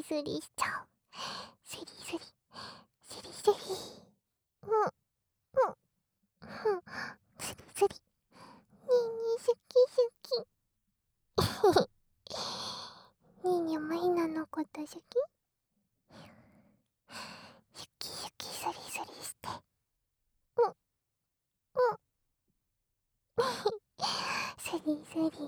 スリしちゃう。スリスリスリスリ。うんうんうん。スリスリ。ねえねえ、好き好き。ねえねえ、マイナのこと好き？好き好き、スリスリして。うんうん。スリスリスリスリ。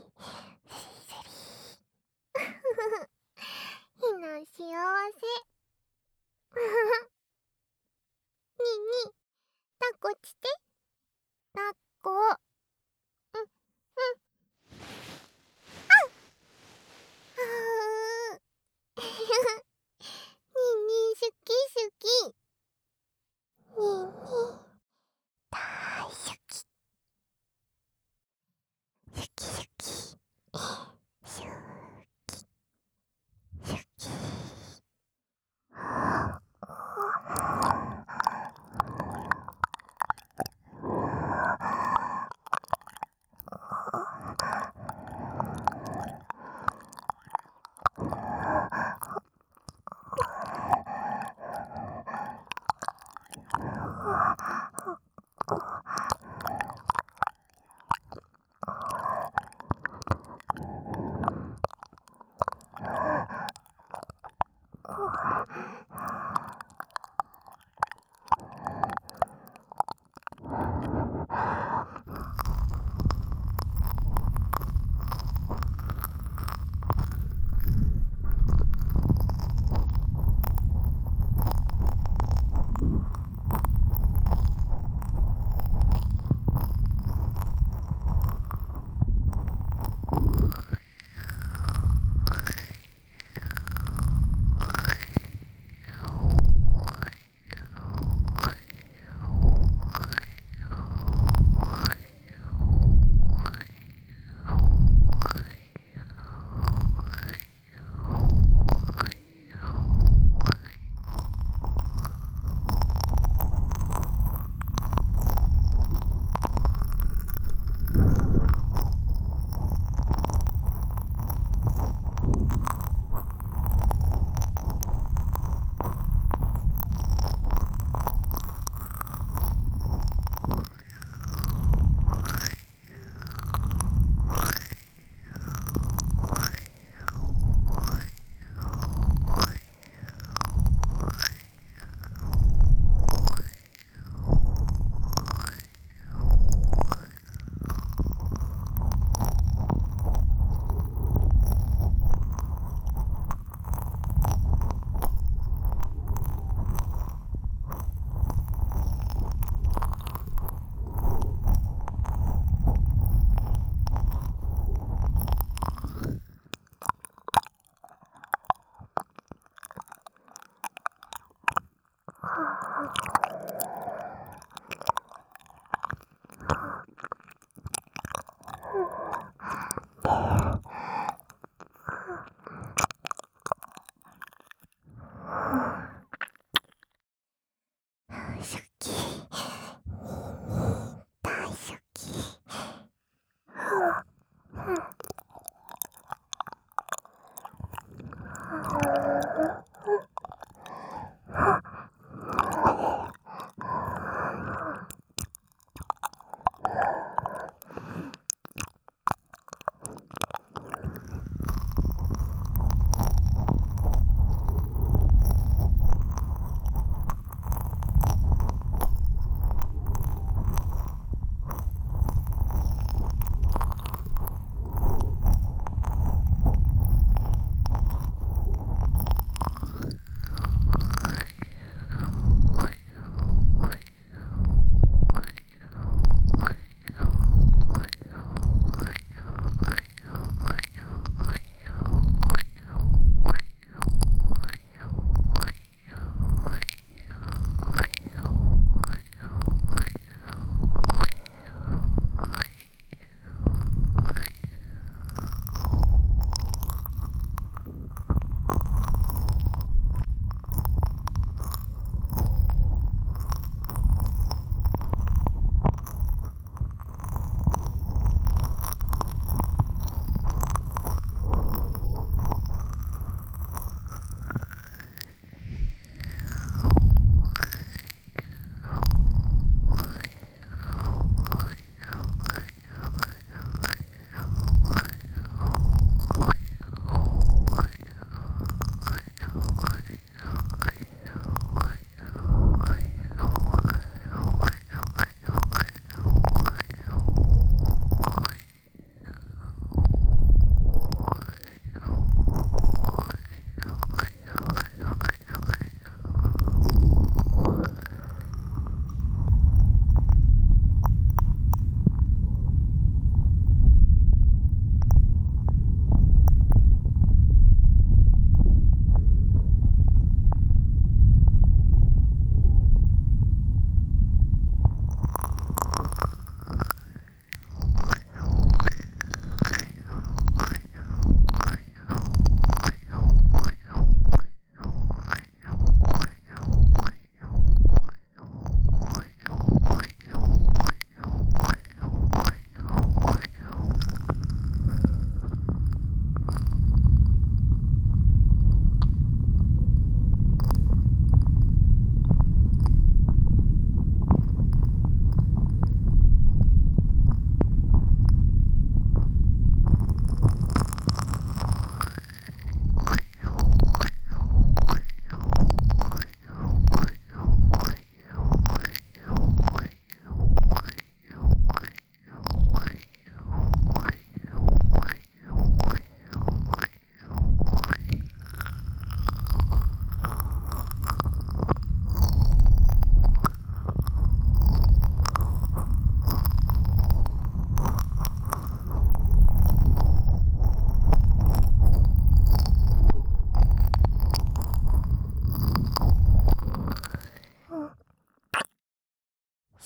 ひな幸せ。ねえねえ、抱っこして。抱っこ。うんうん。あー。ねえねえ、好き好き。ねえねえ、大好き。好き好き。好き好き。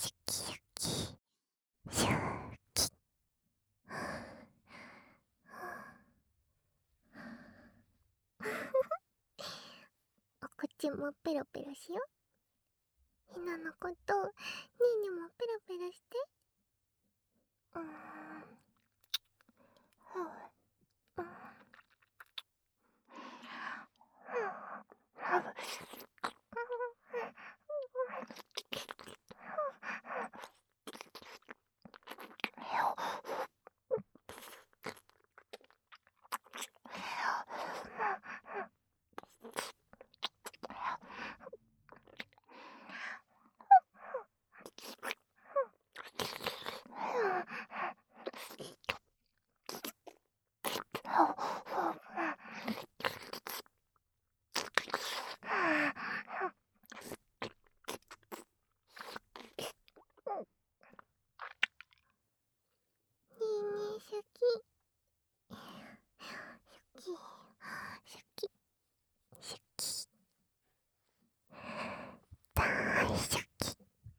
キシャキシャキ。お口もペロペロしよ。ひなのことねえにもペロペロして。シャキシャキシャキ大シャキ。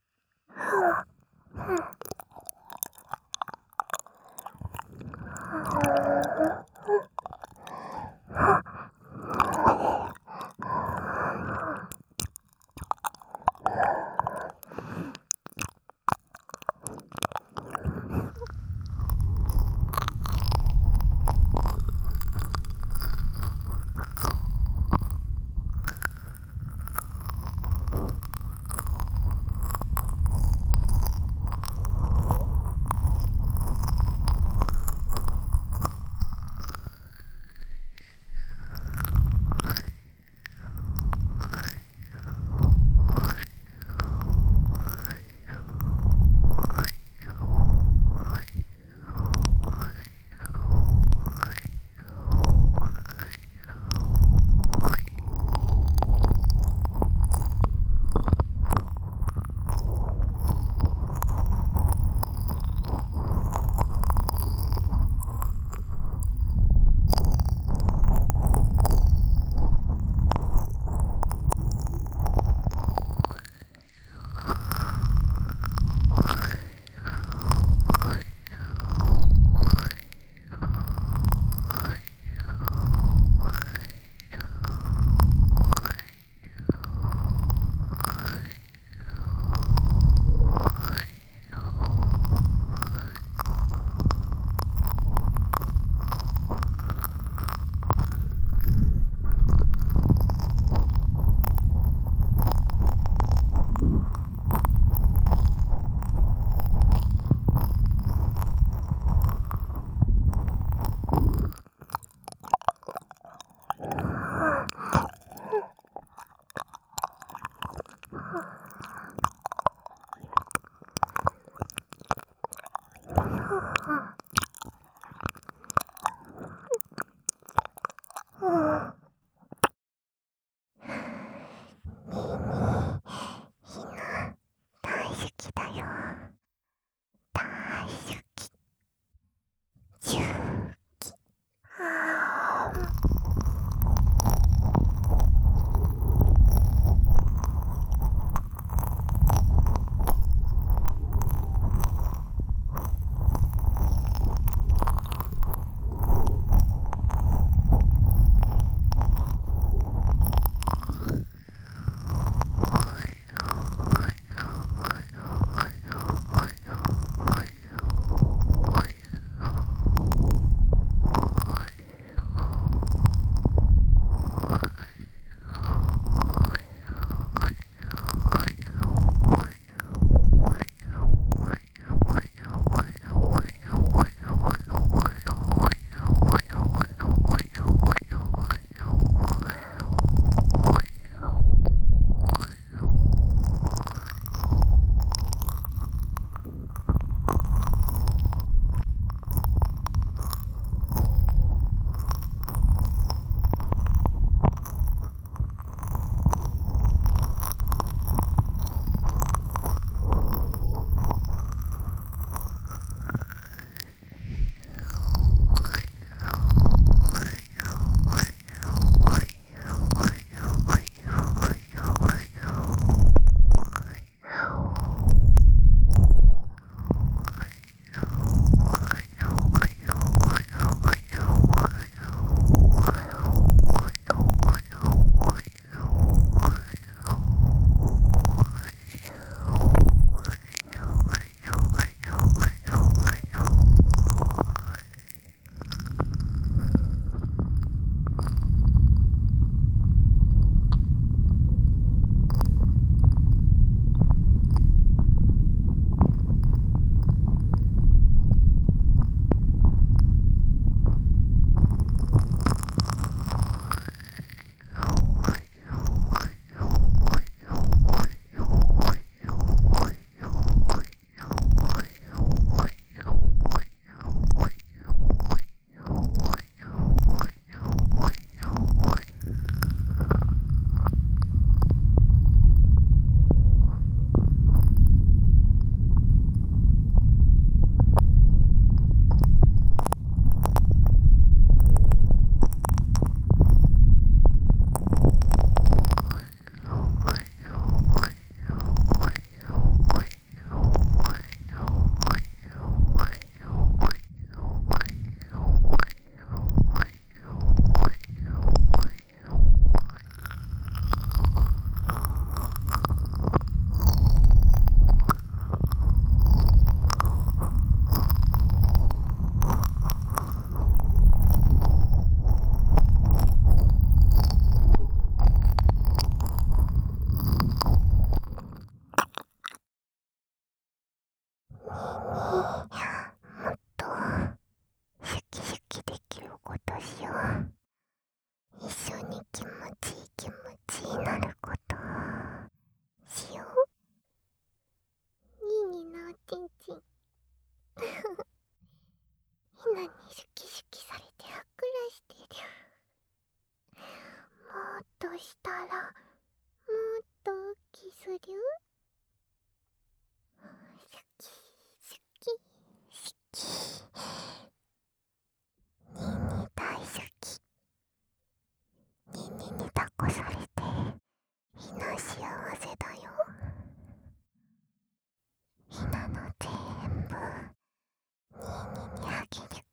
大好きだよ。大好き。チューキ。 もっとシュキシュキできることしよう。一緒に気持ちいい気持ちになることしよう。ニーニーのおちんちんひなにシュキシュキされてふっくらしてる。もっとしたらもっと大きする。シュキシュキシュキ。ニーニー大好き。ニーニーに抱っこされてひな幸せだよ。ひなの全部ニーニーにあげる。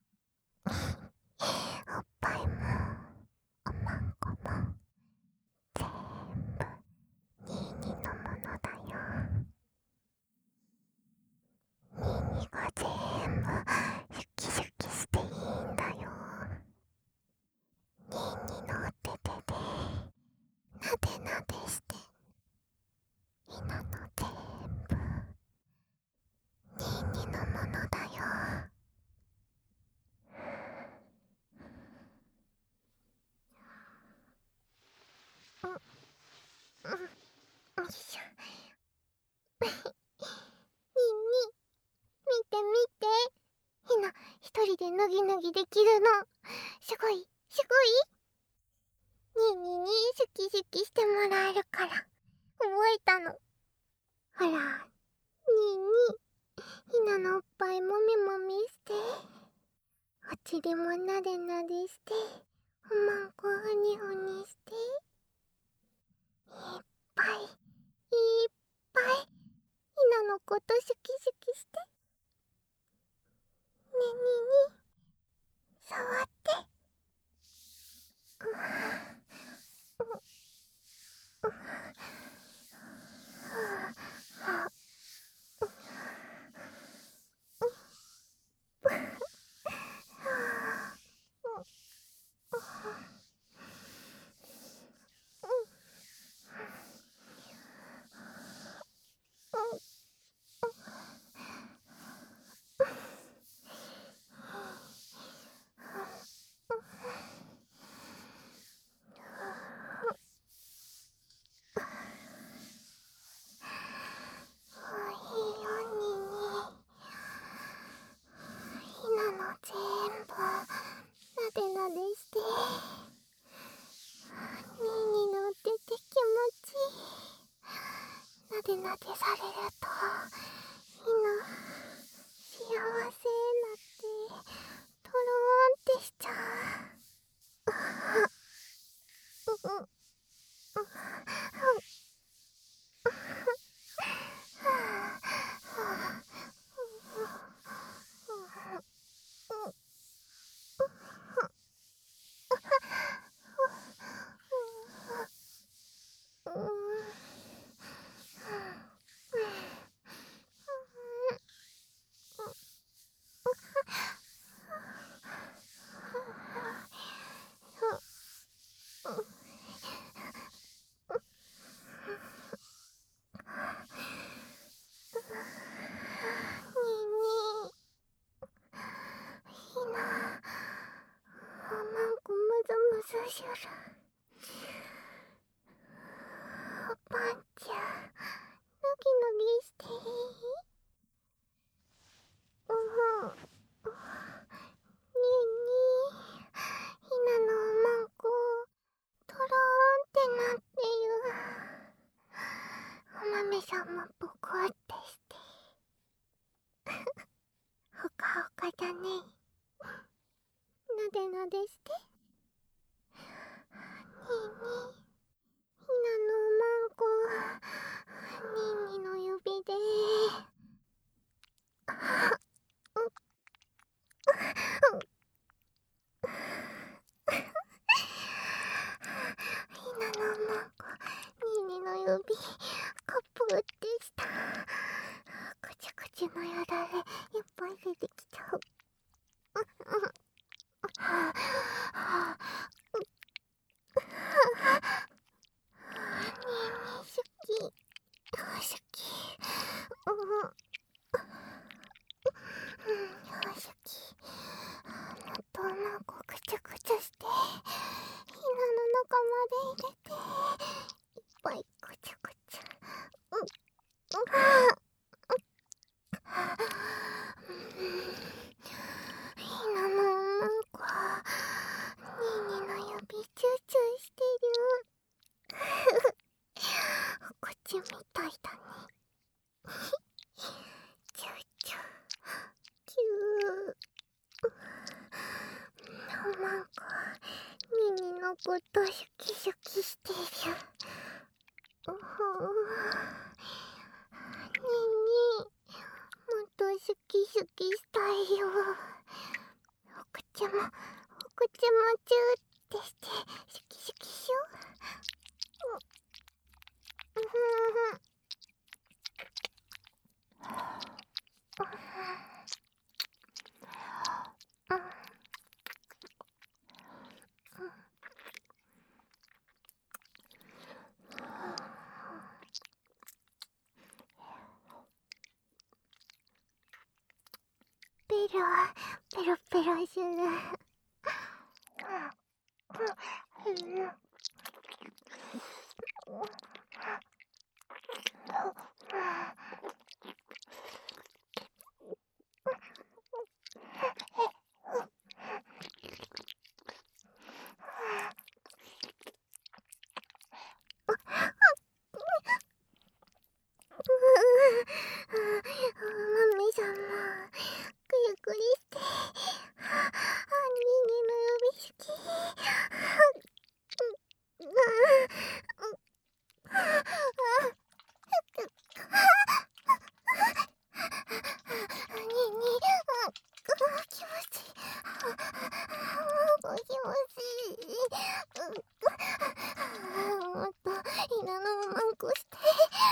おっぱいもおまんこも全部ニーニーのものだよ。ニーニーが全部シュキシュキしていいんだよ。ニーニーのお手手でなでなでしてひなの全部ニーニーのものだよ。よいしょ。ニーニー見て見て。ひな一人で脱ぎ脱ぎできるの。すごいすごい。ニーニーにシュキシュキしてもらえるから覚えたの。ほらニーニーひなのおっぱいもみもみして、お尻もなでなでして、おまんこふにふにして、いっぱいいっぱいひなのことシュキシュキして。ねにに触って。いいよニーニー。ひなの全部なでなでして。ニーニーのお手手気持ちいい。なでなでされるとひな幸せになってとろーんってしちゃう。ひなおまんこむずむずしゅる。おぱんちゃんのぎのぎしていい？にーにーひなのおまんことろーんってなってる。おまめさんもぽこってしてほかほかだね。なでなでして。にーにーひなのおまんこにーにーの指でひなのおまんこにーにーの指カプってした。くちゅくちゅのよだれいっぱい出てきちゃう。にーにー好き好き。 とうまくくちゃくちゃして、ひなの中まで入れて、いっぱいくちゃくちゃ。ひなのうんこ、にーにーの指チューチューしてる。お口みたいだね。チューチュー、チュー。なんか、にーにーのことシュキシュキしてる。にーにー、もっとシュキシュキしたいよ。お口もチューってして、シュキシュキしよう。ペロペロする。マミさんもくるくるして、にーにーの指好き。にーにー、気持ちいい。気持ちいい。もっとひなのをまんこして。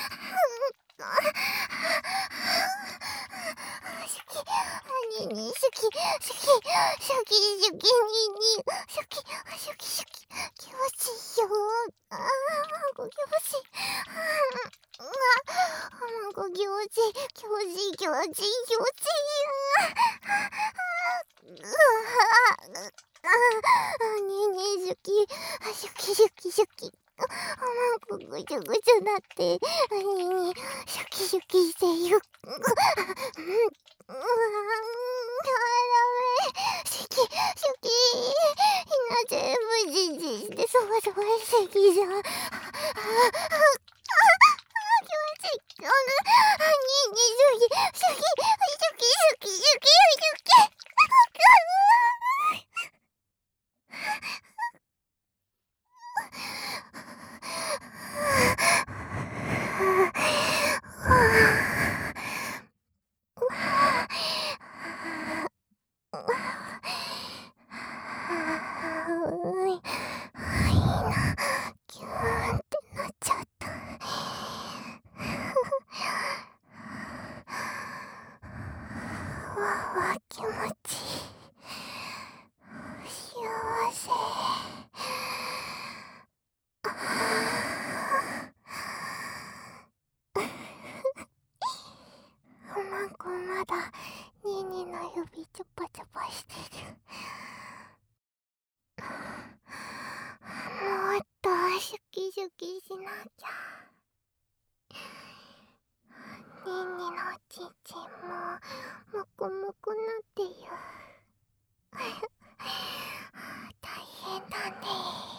シュキ、にーにー、シュキ、シュキ、シュキ、シュキ、にーにー、シュキ、シュキ、シュキ、気持ちいいよ。まんこ気持ちいい。まんこ気持ちいい、気持ちいい、気持ちいい、気持ちいい。にーにー、シュキ、シュキ、シュキ、シュキ。まんこぐちゅぐちゅなって、にーにー、シュキシュキしてる。ダメ。シュキ、シュキ。ひな全部じんじんしてそわそわしてきじゃん。気持ちいい。にーにー、シュキ、シュキ、シュキ、シュキ、シュキ、シュキ。キューンってなっちゃった。気持ちいい。幸せ。なんかまだにーにーの指チュパチュパしてる。もっとシュキシュキしなきゃ。にーにーのちんちんももこもこなってる。大変だね。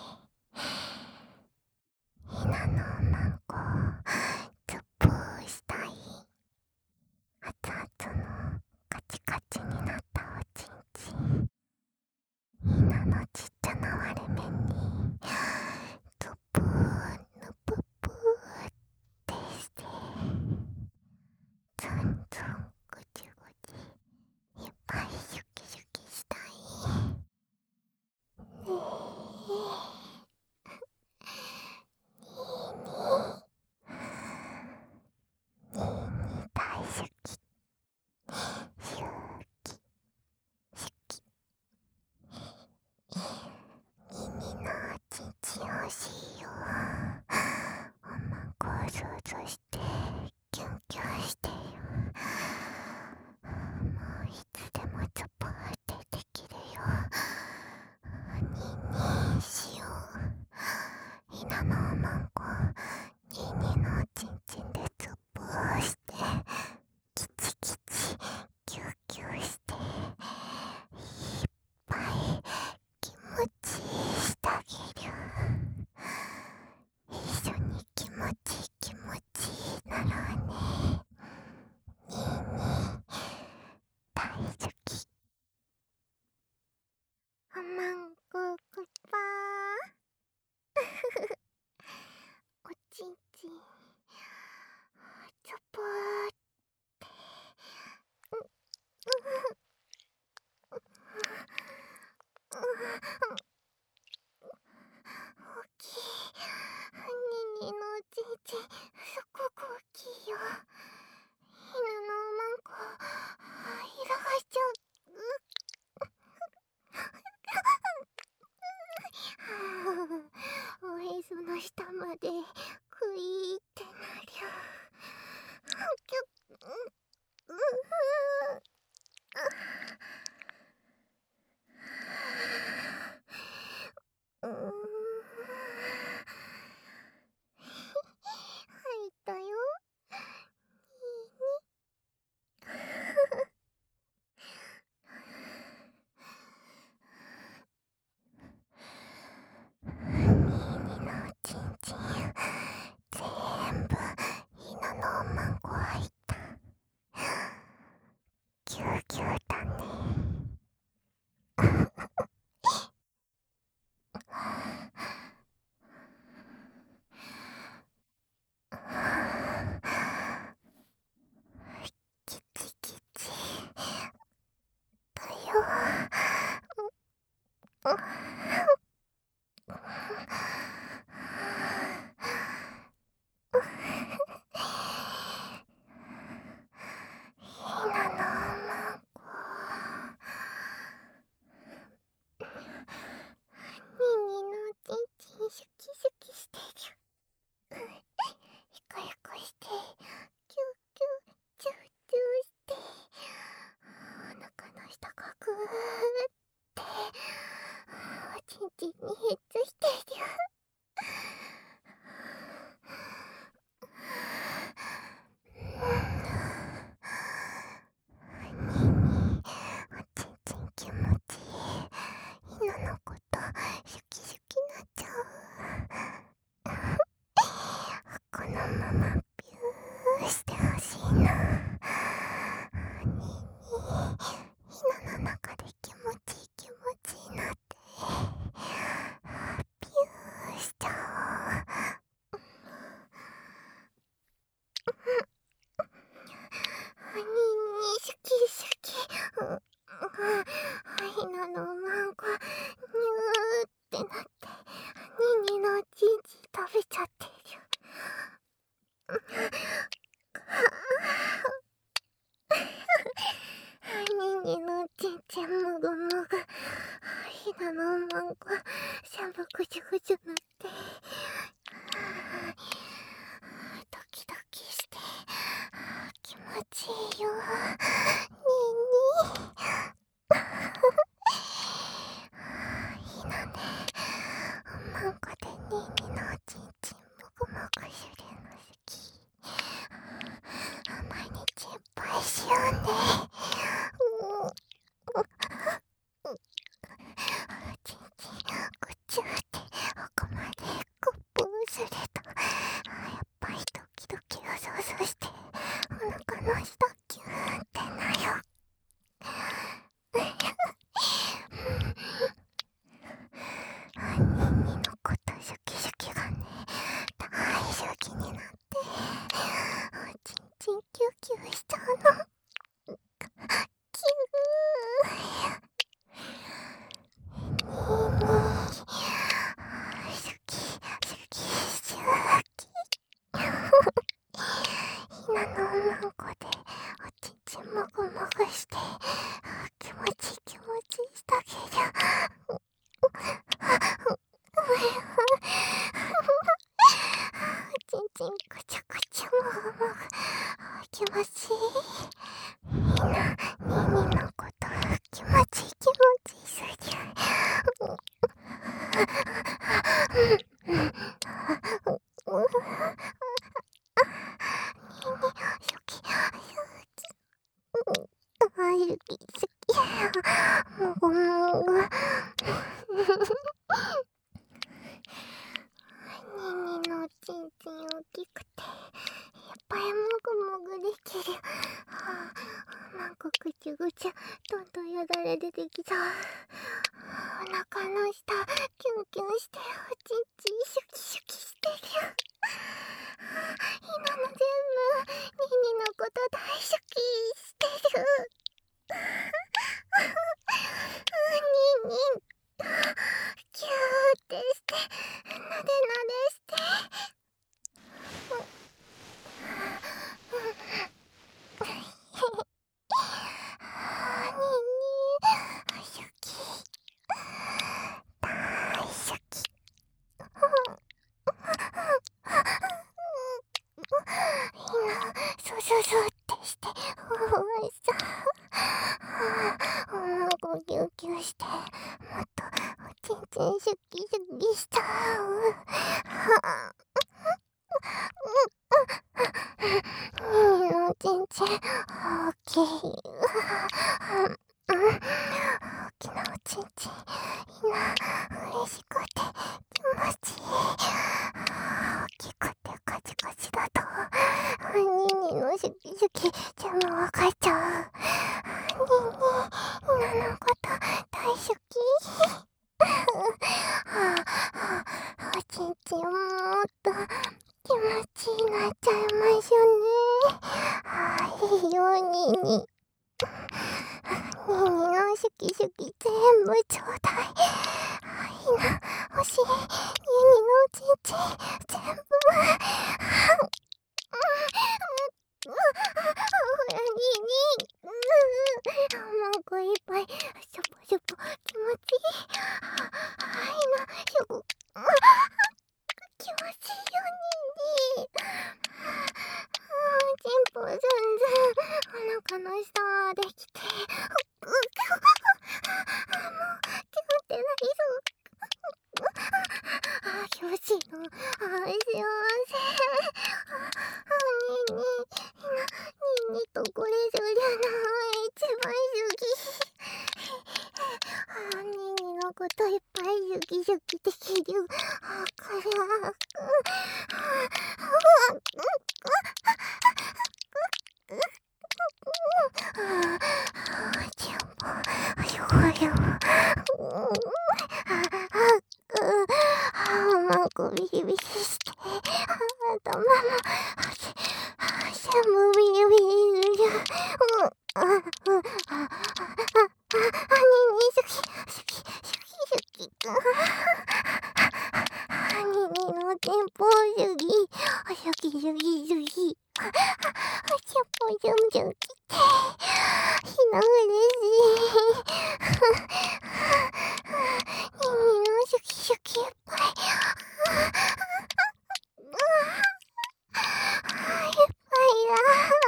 ひなのまんこつっぷーしたい。熱々のカチカチになったおちんちん。ひなのちっちゃな割れ目につっぷーぬぷっぷーってしてツンツンぐちぐちいっぱいシュキシュキしたい。ねえ、にーにー大好き。シュキチキューキューしていっぱい気持ちしてあげる。一緒に気持ちなろうね。にーにー大好き。おまんこくぱーおちんちんチョポーって大きい。ニニのおちんちんすっごく大きいよ。犬のおまんこ色がしちゃう。おへその下までクイーってなりゃ。入ったよ。ニーニのおちんちん全部犬のおまんこ入った。キューキューだね。キチキチだよ。ひなのおまんこニーニーのおちんちんシュキシュキしてる。ひこひこしてキューキューチューチューしてお腹の下がグーっておちんちんにヘッズしてる。ニーニーおちんちん気持ちいい。犬のことシュキシュキなっちゃう。このままピューしてほしいな。ニーニー犬の中で気持ちいいなってピューしちゃおう。ニーニーシュキシュキ。ひなのおまんこニューってなってニーニーのおちんちん食べちゃってる。ニーニーのおちんちんもぐもぐ。ひなのおまんこしゃぶぐじゅぐじゅなってドキドキして気持ちいいよ。ニーニーいいのね。おまんこでニーニーのおちんちんもぐもぐするの好き。毎日いっぱいしようね。おちんちんぐちゅーって奥までグップーするとやっぱりドキドキが想像してお腹の下キューってなる。ニーニーのことシュキシュキがね大好きになっておちんちんキューキューしちゃうの。キュー。ニーニーシュキシュキシュキ。ひなのおまんこでおちんちんもぐもぐして気持ちいいしてあげる。おちんちんぐちゃぐちゃもぐもぐ気持ちいい。ニーニーのこと気持ちいいすぎる。ニーニーシュキシュキ好き好き。もう。ニニのちんちん大きくていっぱいもぐもぐできる。なんかぐちゅぐちゅどんどんよだれ出てきた。お腹の下キュンキュンしておちんちんシュキシュキしてる。今の全部ニニのこと大好きしてる。ニニキューってしてなでなでして。ニニ好き大好き。そうそうそうってしてもうキュンキュンしてもっとおちんちんシュキシュキした。ニニのちんちん大きい。大きなおちんちんいな嬉しくて気持ちいい。大きくてカチカチだとニニのシュキシュキ全部わかっちゃう。ニニ今のこと大好き。おちんちんもっと気持ちいいなっちゃいましょうね。いいよニニ。ニニのシュキシュキ全部ちょうだい。いいな欲しい。ニニのおちんちん全部。ほらニニ。もうこいっぱいシュポシュポ気持ちいい。いいなシュポ。気持ちいいよニニ。チンポずんずんお腹の下まで来て。もう気持ってないぞ。気持ちいいの。幸せ。ニニニニとこれするの一番好き。ニニのこといっぱいシュキシュキできる。これはチンポもうビリビリして頭も全部ビリビリする。ニニ好き好き好き好き。ニニのチンポ好き好き好き好き。チンポジュンジュンきてひなうれしい。ニニのシュキシュキいっぱい。いっぱいだ。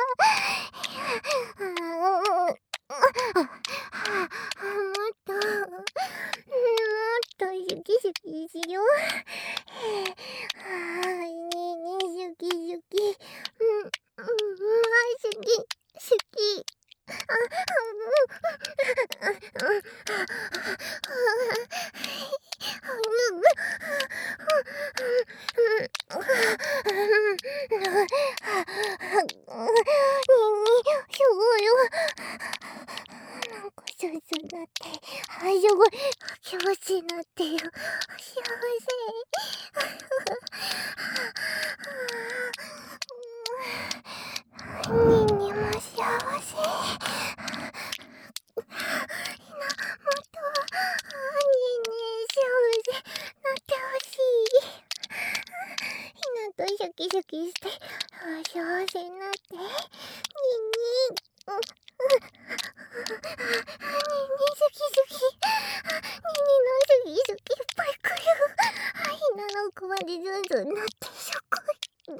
もっとシュキシュキしよう。ニニシュキシュキ。シュキシュキ。すごいよ。なんかスースーなってすごい気持ちいいなってる。幸せ。ニニも幸せ。もっとニニ幸せなってほしい。ひなとシャキシャキして幸せになって。ニニ好き好き。ニニの好き好きいっぱい来る。ひなの奥までズンズンなってすごい。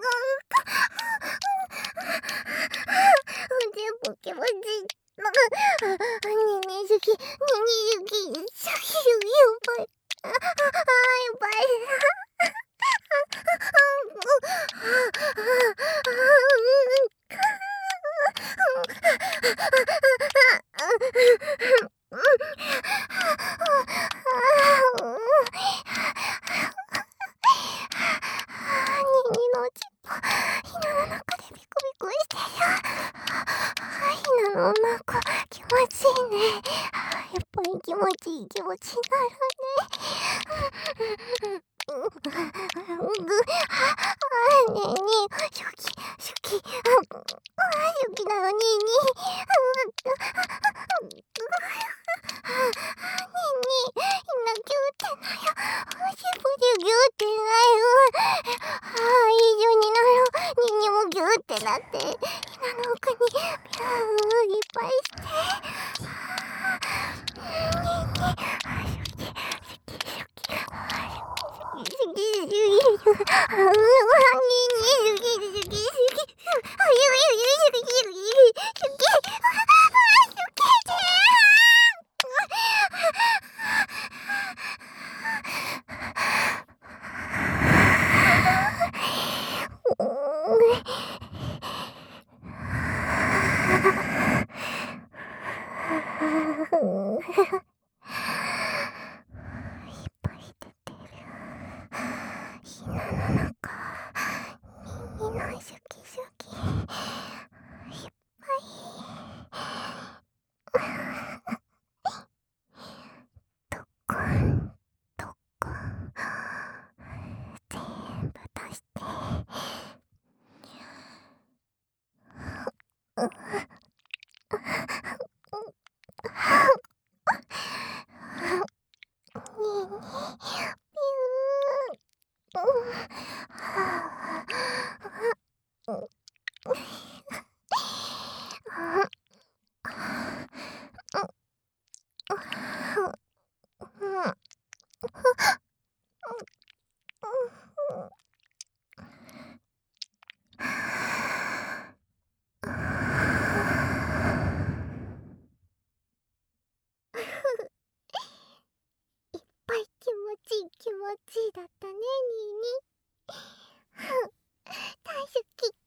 全部気持ちいい。ニニ好きニニ好き好き好きいっぱい。いっぱい。 のおちっぽ、ひなの中でビクビクしてる。ひなの中、気持ちいいね。やっぱり気持ちいい気持ちになるね。ねえねえ、シュキ、シュキ、シュキなのにねえ、ひなぎゅーってなよ。おしっぽでぎゅーってなよ。一緒になろう。にもぎゅーってなって、ひなの奥にピューいっぱいして。ひなの中、にのシュキシュキ、いっぱい。どこん、どこん、全部出して。いっぱい気持ちいい気持ちいいだったね、にーに。大好き。